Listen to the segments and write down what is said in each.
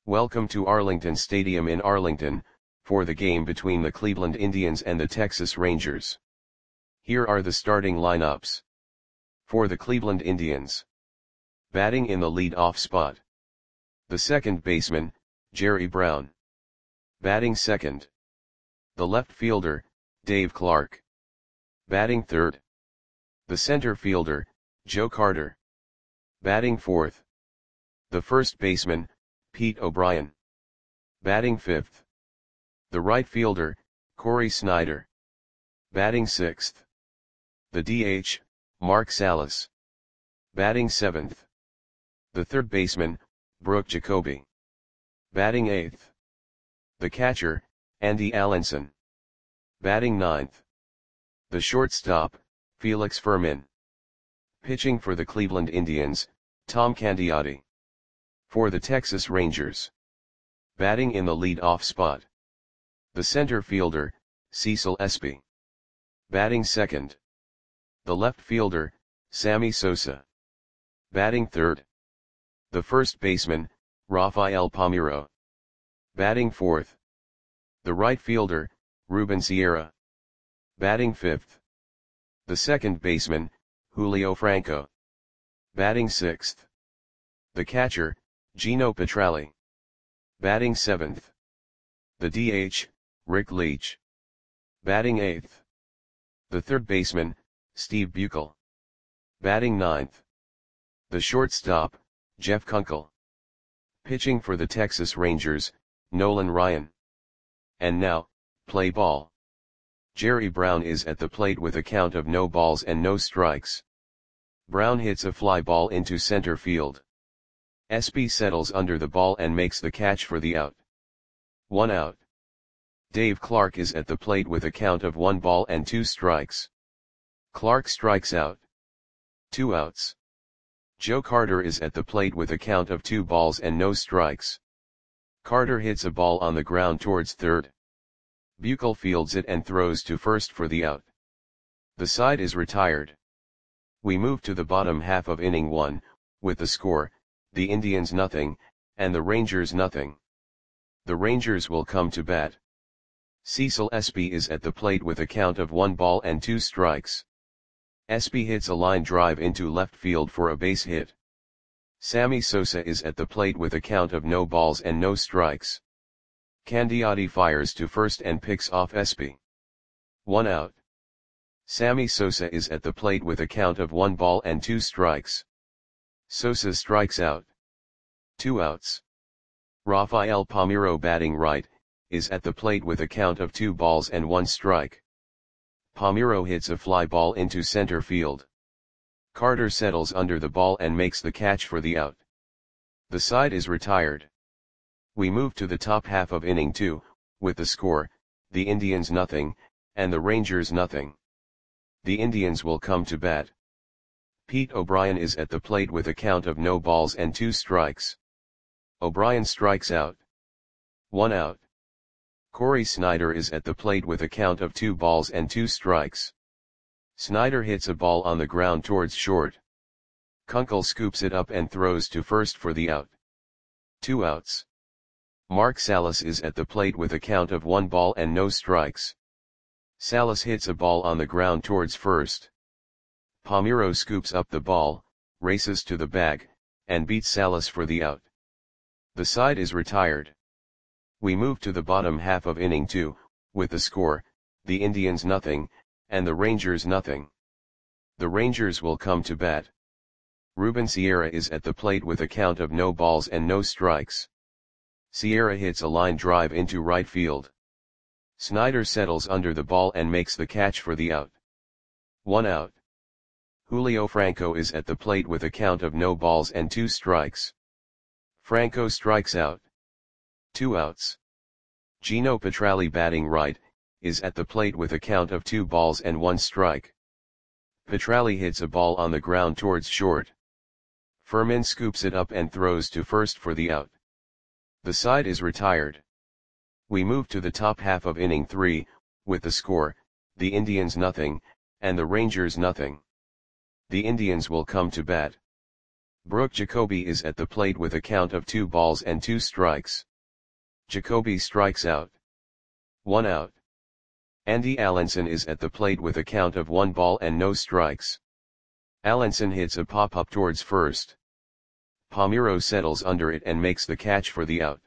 Welcome to Arlington Stadium in Arlington, for the game between the Cleveland Indians and the Texas Rangers. Here are the starting lineups. For the Cleveland Indians. Batting in the lead-off spot. The second baseman, Jerry Brown. Batting second. The left fielder, Dave Clark. Batting third. The center fielder, Joe Carter. Batting fourth. The first baseman, Pete O'Brien. Batting fifth. The right fielder, Cory Snyder. Batting sixth. The DH, Mark Salas. Batting seventh. The third baseman, Brooke Jacoby. Batting eighth. The catcher, Andy Allenson. Batting ninth. The shortstop, Felix Fermin. Pitching for the Cleveland Indians, Tom Candiotti. For the Texas Rangers. Batting in the lead-off spot. The center fielder, Cecil Espy. Batting second. The left fielder, Sammy Sosa. Batting third. The first baseman, Rafael Palmeiro. Batting fourth. The right fielder, Ruben Sierra. Batting fifth. The second baseman, Julio Franco. Batting sixth. The catcher, Gino Petralli. Batting seventh. The DH, Rick Leach. Batting eighth. The third baseman, Steve Buechel. Batting ninth. The shortstop, Jeff Kunkel. Pitching for the Texas Rangers, Nolan Ryan. And now, play ball. Jerry Brown is at the plate with a count of no balls and no strikes. Brown hits a fly ball into center field. Espy settles under the ball and makes the catch for the out. 1 out. Dave Clark is at the plate with a count of 1 ball and 2 strikes. Clark strikes out. 2 outs. Joe Carter is at the plate with a count of 2 balls and no strikes. Carter hits a ball on the ground towards third. Buechel fields it and throws to first for the out. The side is retired. We move to the bottom half of inning 1, with the score, the Indians nothing, and the Rangers nothing. The Rangers will come to bat. Cecil Espy is at the plate with a count of 1 ball and 2 strikes. Espy hits a line drive into left field for a base hit. Sammy Sosa is at the plate with a count of no balls and no strikes. Candiotti fires to first and picks off Espy. 1 out. Sammy Sosa is at the plate with a count of 1 ball and 2 strikes. Sosa strikes out. 2 outs. Rafael Palmeiro, batting right, is at the plate with a count of 2 balls and 1 strike. Palmeiro hits a fly ball into center field. Carter settles under the ball and makes the catch for the out. The side is retired. We move to the top half of inning 2, with the score, the Indians nothing, and the Rangers nothing. The Indians will come to bat. Pete O'Brien is at the plate with a count of no balls and 2 strikes. O'Brien strikes out. 1 out. Cory Snyder is at the plate with a count of 2 balls and 2 strikes. Snyder hits a ball on the ground towards short. Kunkel scoops it up and throws to first for the out. 2 outs. Mark Salas is at the plate with a count of 1 ball and no strikes. Salas hits a ball on the ground towards first. Palmeiro scoops up the ball, races to the bag, and beats Salas for the out. The side is retired. We move to the bottom half of inning 2, with the score, the Indians nothing, and the Rangers nothing. The Rangers will come to bat. Ruben Sierra is at the plate with a count of no balls and no strikes. Sierra hits a line drive into right field. Snyder settles under the ball and makes the catch for the out. 1 out. Julio Franco is at the plate with a count of no balls and 2 strikes. Franco strikes out. 2 outs. Gino Petralli, batting right, is at the plate with a count of 2 balls and 1 strike. Petralli hits a ball on the ground towards short. Fermin scoops it up and throws to first for the out. The side is retired. We move to the top half of inning 3, with the score, the Indians nothing, and the Rangers nothing. The Indians will come to bat. Brooke Jacoby is at the plate with a count of 2 balls and 2 strikes. Jacoby strikes out. 1 out. Andy Allenson is at the plate with a count of 1 ball and no strikes. Allenson hits a pop-up towards first. Palmeiro settles under it and makes the catch for the out.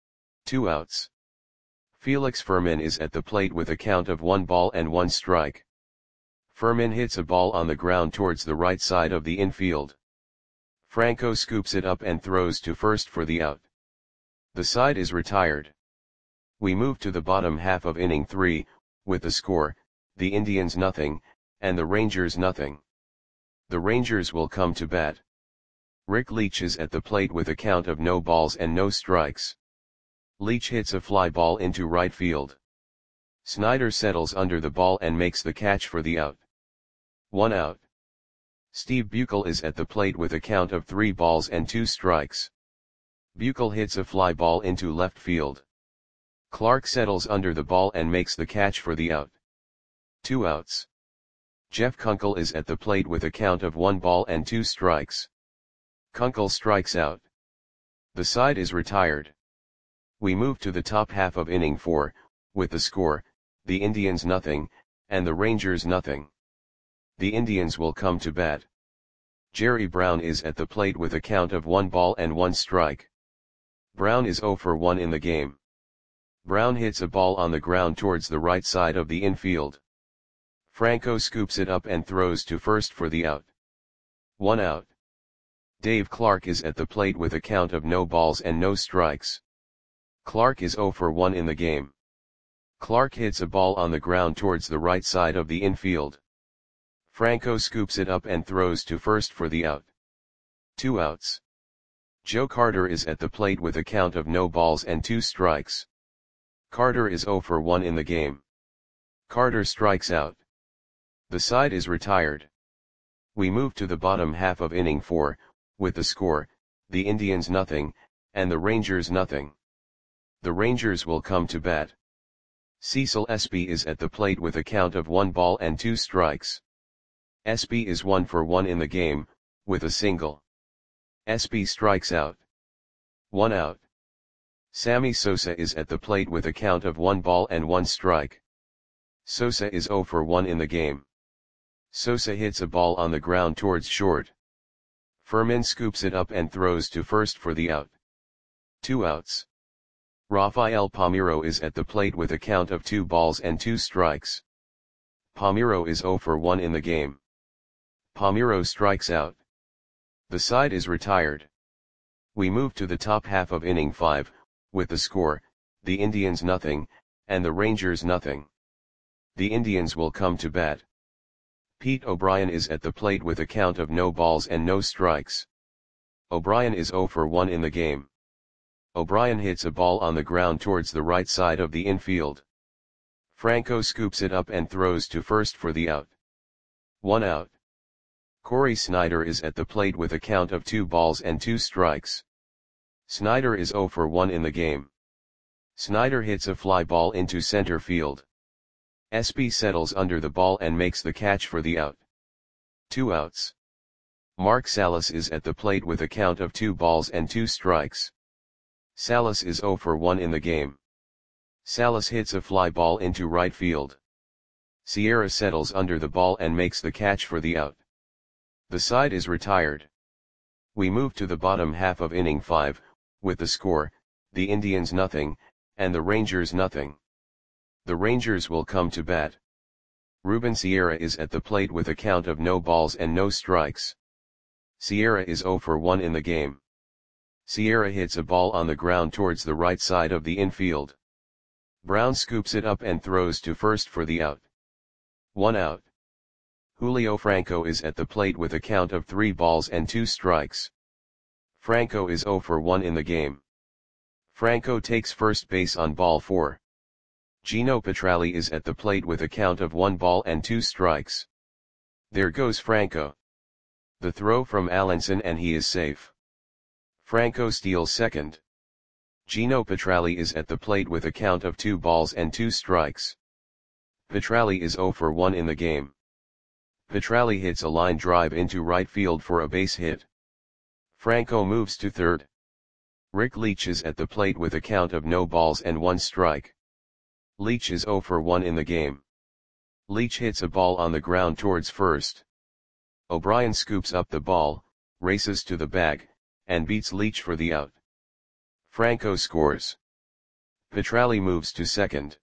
2 outs. Felix Fermin is at the plate with a count of 1 ball and 1 strike. Fermin hits a ball on the ground towards the right side of the infield. Franco scoops it up and throws to first for the out. The side is retired. We move to the bottom half of inning 3, with the score, the Indians nothing, and the Rangers nothing. The Rangers will come to bat. Rick Leach is at the plate with a count of no balls and no strikes. Leach hits a fly ball into right field. Snyder settles under the ball and makes the catch for the out. 1 out. Steve Buechel is at the plate with a count of 3 balls and 2 strikes. Buechel hits a fly ball into left field. Clark settles under the ball and makes the catch for the out. 2 outs. Jeff Kunkel is at the plate with a count of 1 ball and 2 strikes. Kunkel strikes out. The side is retired. We move to the top half of inning 4, with the score, the Indians nothing, and the Rangers nothing. The Indians will come to bat. Jerry Brown is at the plate with a count of 1 ball and 1 strike. Brown is 0 for 1 in the game. Brown hits a ball on the ground towards the right side of the infield. Franco scoops it up and throws to first for the out. 1 out. Dave Clark is at the plate with a count of no balls and no strikes. Clark is 0 for 1 in the game. Clark hits a ball on the ground towards the right side of the infield. Franco scoops it up and throws to first for the out. 2 outs. Joe Carter is at the plate with a count of no balls and 2 strikes. Carter is 0 for 1 in the game. Carter strikes out. The side is retired. We move to the bottom half of inning 4, with the score, the Indians nothing, and the Rangers nothing. The Rangers will come to bat. Cecil Espy is at the plate with a count of 1 ball and 2 strikes. Espy is 1 for 1 in the game, with a single. Espy strikes out. 1 out. Sammy Sosa is at the plate with a count of 1 ball and 1 strike. Sosa is 0 for 1 in the game. Sosa hits a ball on the ground towards short. Fermin scoops it up and throws to first for the out. 2 outs. Rafael Palmeiro is at the plate with a count of 2 balls and 2 strikes. Palmeiro is 0 for 1 in the game. Palmeiro strikes out. The side is retired. We move to the top half of inning 5, with the score, the Indians nothing, and the Rangers nothing. The Indians will come to bat. Pete O'Brien is at the plate with a count of no balls and no strikes. O'Brien is 0 for 1 in the game. O'Brien hits a ball on the ground towards the right side of the infield. Franco scoops it up and throws to first for the out. 1 out. Corey Snyder is at the plate with a count of 2 balls and 2 strikes. Snyder is 0 for 1 in the game. Snyder hits a fly ball into center field. Espy settles under the ball and makes the catch for the out. 2 outs. Mark Salas is at the plate with a count of 2 balls and 2 strikes. Salas is 0 for 1 in the game. Salas hits a fly ball into right field. Sierra settles under the ball and makes the catch for the out. The side is retired. We move to the bottom half of inning 5, with the score, the Indians nothing, and the Rangers nothing. The Rangers will come to bat. Ruben Sierra is at the plate with a count of no balls and no strikes. Sierra is 0 for 1 in the game. Sierra hits a ball on the ground towards the right side of the infield. Brown scoops it up and throws to first for the out. 1 out. Julio Franco is at the plate with a count of 3 balls and 2 strikes. Franco is 0 for 1 in the game. Franco takes first base on ball 4. Gino Petralli is at the plate with a count of 1 ball and 2 strikes. There goes Franco. The throw from Allenson and he is safe. Franco steals second. Gino Petralli is at the plate with a count of 2 balls and 2 strikes. Petralli is 0 for 1 in the game. Petralli hits a line drive into right field for a base hit. Franco moves to third. Rick Leach is at the plate with a count of no balls and 1 strike. Leach is 0 for 1 in the game. Leach hits a ball on the ground towards first. O'Brien scoops up the ball, races to the bag, and beats Leach for the out. Franco scores. Petralli moves to second.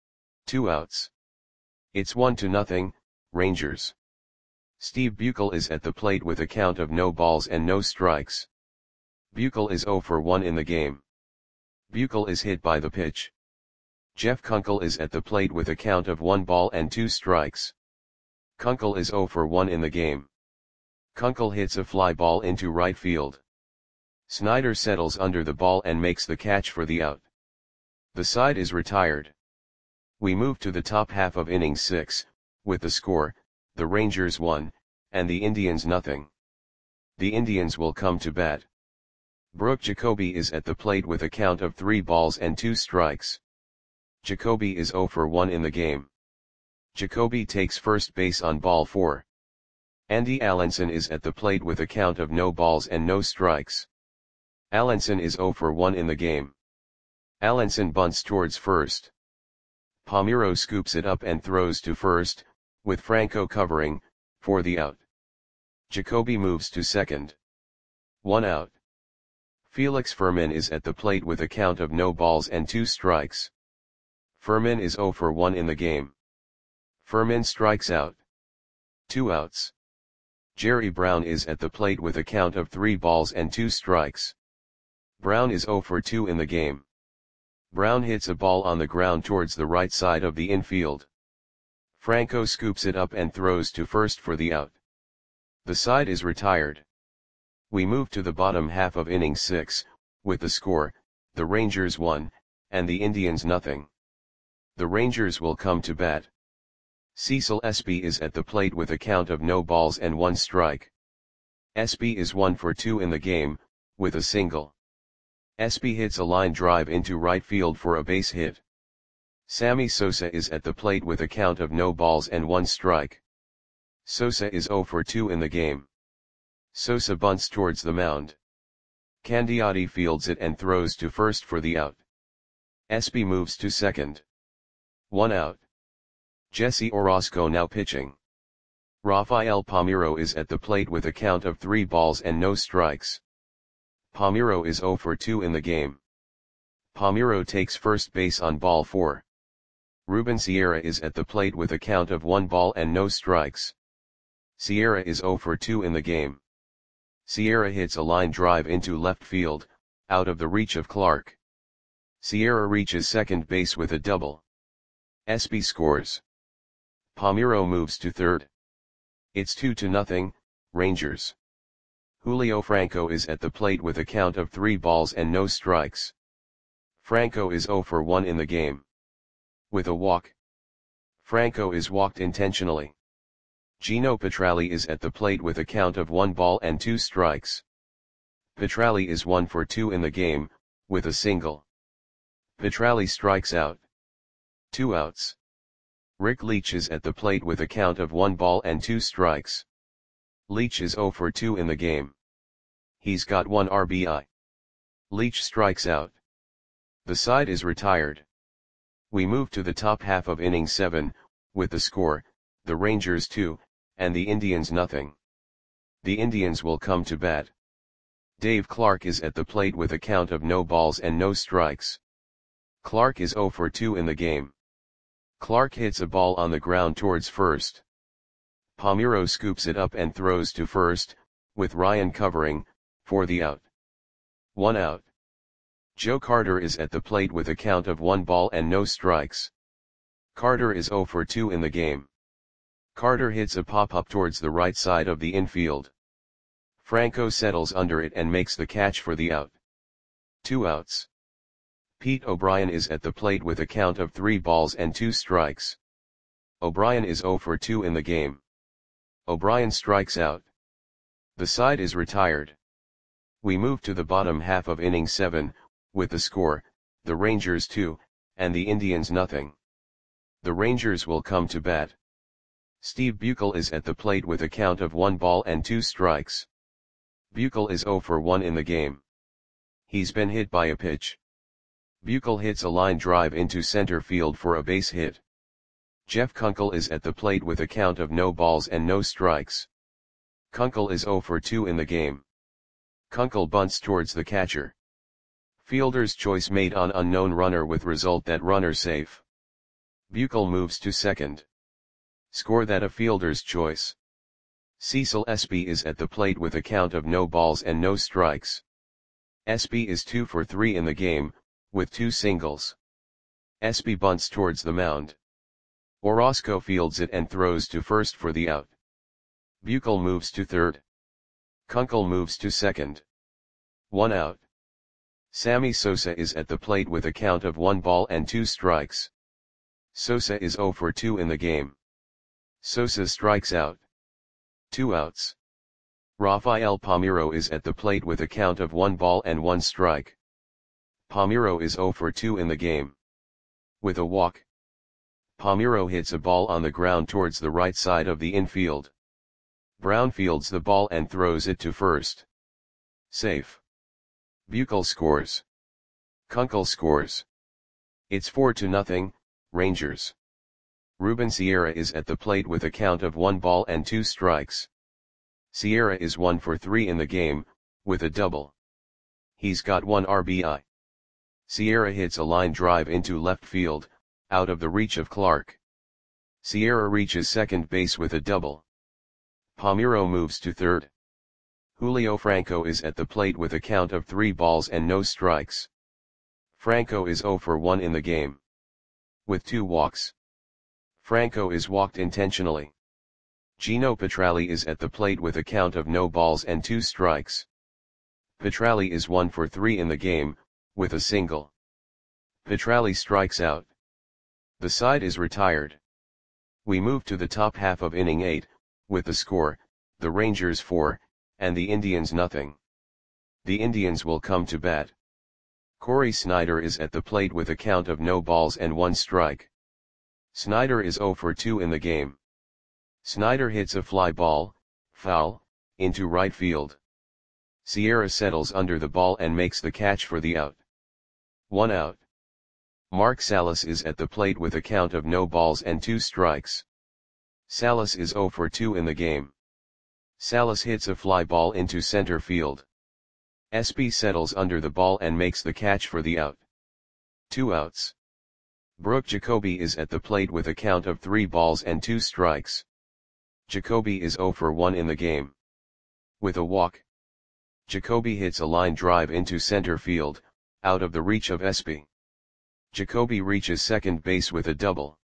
2 outs. It's 1-0, Rangers. Steve Buechel is at the plate with a count of no balls and no strikes. Buechel is 0 for 1 in the game. Buechel is hit by the pitch. Jeff Kunkel is at the plate with a count of 1 ball and 2 strikes. Kunkel is 0 for 1 in the game. Kunkel hits a fly ball into right field. Snyder settles under the ball and makes the catch for the out. The side is retired. We move to the top half of inning 6, with the score, the Rangers 1, and the Indians 0. The Indians will come to bat. Brooke Jacoby is at the plate with a count of 3 balls and 2 strikes. Jacoby is 0 for 1 in the game. Jacoby takes first base on ball 4. Andy Allenson is at the plate with a count of no balls and no strikes. Allenson is 0 for 1 in the game. Allenson bunts towards first. Palmeiro scoops it up and throws to first, with Franco covering, for the out. Jacoby moves to second. 1 out. Felix Fermin is at the plate with a count of no balls and 2 strikes. Fermin is 0 for 1 in the game. Fermin strikes out. 2 outs. Jerry Brown is at the plate with a count of 3 balls and 2 strikes. Brown is 0 for 2 in the game. Brown hits a ball on the ground towards the right side of the infield. Franco scoops it up and throws to first for the out. The side is retired. We move to the bottom half of inning 6, with the score, the Rangers 1, and the Indians 0. The Rangers will come to bat. Cecil Espy is at the plate with a count of no balls and 1 strike. Espy is 1 for 2 in the game, with a single. Espy hits a line drive into right field for a base hit. Sammy Sosa is at the plate with a count of no balls and 1 strike. Sosa is 0 for 2 in the game. Sosa bunts towards the mound. Candiotti fields it and throws to first for the out. Espy moves to second. 1 out. Jesse Orosco now pitching. Rafael Palmeiro is at the plate with a count of 3 balls and no strikes. Palmeiro is 0 for 2 in the game. Palmeiro takes first base on ball 4. Ruben Sierra is at the plate with a count of 1 ball and no strikes. Sierra is 0 for 2 in the game. Sierra hits a line drive into left field, out of the reach of Clark. Sierra reaches second base with a double. Espy scores. Palmeiro moves to third. It's 2-0, Rangers. Julio Franco is at the plate with a count of 3 balls and no strikes. Franco is 0 for 1 in the game. With a walk. Franco is walked intentionally. Gino Petralli is at the plate with a count of 1 ball and 2 strikes. Petralli is 1 for 2 in the game, with a single. Petralli strikes out. 2 outs. Rick Leach is at the plate with a count of 1 ball and 2 strikes. Leach is 0 for 2 in the game. He's got 1 RBI. Leach strikes out. The side is retired. We move to the top half of inning 7, with the score, the Rangers 2, and the Indians 0. The Indians will come to bat. Dave Clark is at the plate with a count of no balls and no strikes. Clark is 0 for 2 in the game. Clark hits a ball on the ground towards first. Palmeiro scoops it up and throws to first, with Ryan covering, for the out. 1 out. Joe Carter is at the plate with a count of 1 ball and no strikes. Carter is 0 for 2 in the game. Carter hits a pop-up towards the right side of the infield. Franco settles under it and makes the catch for the out. 2 outs. Pete O'Brien is at the plate with a count of 3 balls and 2 strikes. O'Brien is 0 for 2 in the game. O'Brien strikes out. The side is retired. We move to the bottom half of inning 7, with the score, the Rangers 2, and the Indians 0. The Rangers will come to bat. Steve Buechel is at the plate with a count of 1 ball and 2 strikes. Buechel is 0 for 1 in the game. He's been hit by a pitch. Buechel hits a line drive into center field for a base hit. Jeff Kunkel is at the plate with a count of no balls and no strikes. Kunkel is 0 for 2 in the game. Kunkel bunts towards the catcher. Fielder's choice made on unknown runner with result that runner safe. Buechel moves to second. Score that a fielder's choice. Cecil Espy is at the plate with a count of no balls and no strikes. Espy is 2 for 3 in the game, with 2 singles. Espy bunts towards the mound. Orozco fields it and throws to first for the out. Buechel moves to third. Kunkel moves to second. 1 out. Sammy Sosa is at the plate with a count of 1 ball and 2 strikes. Sosa is 0 for 2 in the game. Sosa strikes out. 2 outs. Rafael Palmeiro is at the plate with a count of 1 ball and 1 strike. Palmeiro is 0 for 2 in the game. With a walk. Palmeiro hits a ball on the ground towards the right side of the infield. Brown fields the ball and throws it to first. Safe. Buechel scores. Kunkel scores. It's 4-0, Rangers. Ruben Sierra is at the plate with a count of 1 ball and 2 strikes. Sierra is 1 for 3 in the game, with a double. He's got 1 RBI. Sierra hits a line drive into left field, out of the reach of Clark. Sierra reaches second base with a double. Palmeiro moves to third. Julio Franco is at the plate with a count of 3 balls and no strikes. Franco is 0 for 1 in the game. With 2 walks. Franco is walked intentionally. Gino Petralli is at the plate with a count of no balls and 2 strikes. Petralli is 1 for 3 in the game, with a single. Petralli strikes out. The side is retired. We move to the top half of inning 8, with the score, the Rangers 4, and the Indians nothing. The Indians will come to bat. Corey Snyder is at the plate with a count of no balls and 1 strike. Snyder is 0 for 2 in the game. Snyder hits a fly ball, foul, into right field. Sierra settles under the ball and makes the catch for the out. 1 out. Mark Salas is at the plate with a count of no balls and 2 strikes. Salas is 0 for 2 in the game. Salas hits a fly ball into center field. Espy settles under the ball and makes the catch for the out. 2 outs. Brooke Jacoby is at the plate with a count of 3 balls and 2 strikes. Jacoby is 0 for 1 in the game. With a walk. Jacoby hits a line drive into center field, out of the reach of Espy. Jacoby reaches second base with a double.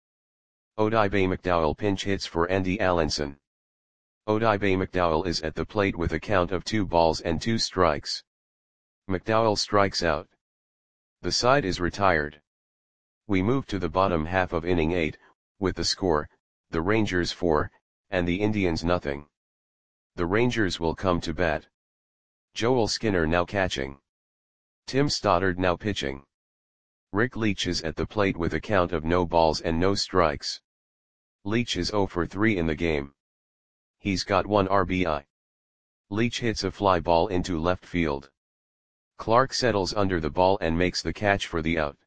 Odibe McDowell pinch hits for Andy Allenson. Odibe McDowell is at the plate with a count of 2 balls and 2 strikes. McDowell strikes out. The side is retired. We move to the bottom half of inning 8, with the score, the Rangers 4, and the Indians nothing. The Rangers will come to bat. Joel Skinner now catching. Tim Stoddard now pitching. Rick Leach is at the plate with a count of no balls and no strikes. Leach is 0 for 3 in the game. He's got 1 RBI. Leach hits a fly ball into left field. Clark settles under the ball and makes the catch for the out.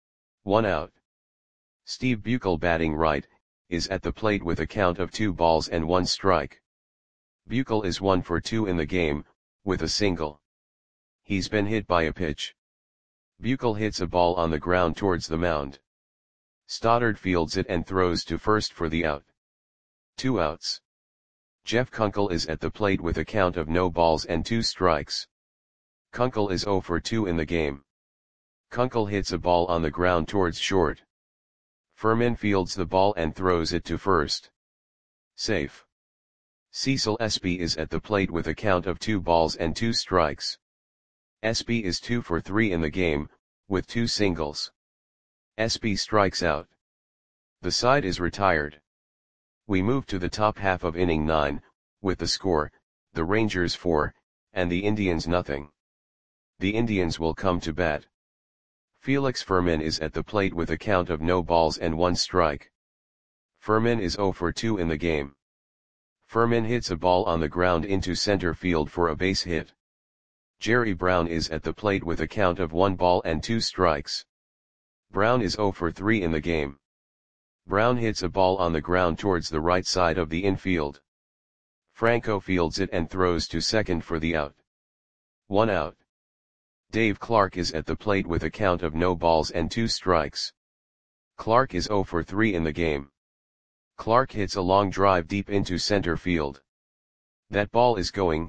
1 out. Steve Buechel batting right, is at the plate with a count of 2 balls and 1 strike. Buechel is 1 for 2 in the game, with a single. He's been hit by a pitch. Buechel hits a ball on the ground towards the mound. Stoddard fields it and throws to first for the out. 2 outs. Jeff Kunkel is at the plate with a count of no balls and 2 strikes. Kunkel is 0 for 2 in the game. Kunkel hits a ball on the ground towards short. Furman fields the ball and throws it to first. Safe. Cecil Espy is at the plate with a count of 2 balls and 2 strikes. Espy is 2 for 3 in the game, with 2 singles. Espy strikes out. The side is retired. We move to the top half of inning 9, with the score, the Rangers 4, and the Indians nothing. The Indians will come to bat. Felix Furman is at the plate with a count of no balls and 1 strike. Furman is 0 for 2 in the game. Furman hits a ball on the ground into center field for a base hit. Jerry Brown is at the plate with a count of 1 ball and 2 strikes. Brown is 0 for 3 in the game. Brown hits a ball on the ground towards the right side of the infield. Franco fields it and throws to second for the out. 1 out. Dave Clark is at the plate with a count of no balls and 2 strikes. Clark is 0 for 3 in the game. Clark hits a long drive deep into center field. That ball is gone.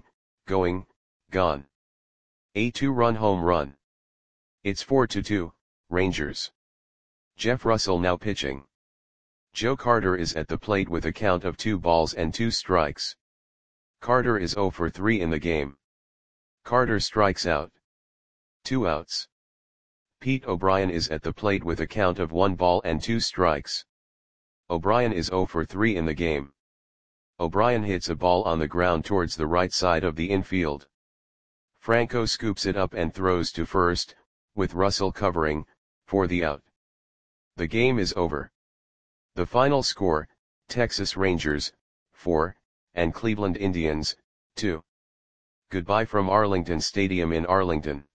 A 2-run home run. It's 4-2, Rangers. Jeff Russell now pitching. Joe Carter is at the plate with a count of 2 balls and 2 strikes. Carter is 0 for 3 in the game. Carter strikes out. 2 outs. Pete O'Brien is at the plate with a count of 1 ball and 2 strikes. O'Brien is 0 for 3 in the game. O'Brien hits a ball on the ground towards the right side of the infield. Franco scoops it up and throws to first, with Russell covering, for the out. The game is over. The final score, Texas Rangers, 4, and Cleveland Indians, 2. Goodbye from Arlington Stadium in Arlington.